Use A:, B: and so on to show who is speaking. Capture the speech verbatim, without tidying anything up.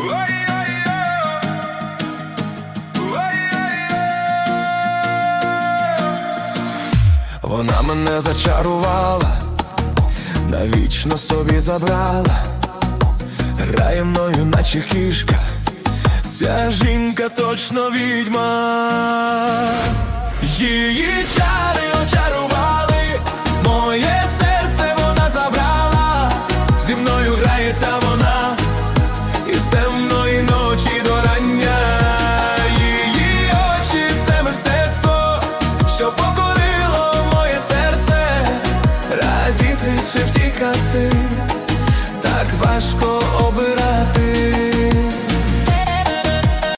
A: Вона мене зачарувала, навічно собі забрала, грає мною, наче кішка. Ця жінка точно відьма. Її чари очарували, моє серце вона забрала. Зі мною грається вона із темної ночі до рання. Її очі – це мистецтво, що покорило моє серце. Радіти чи втікати, так важко обирати.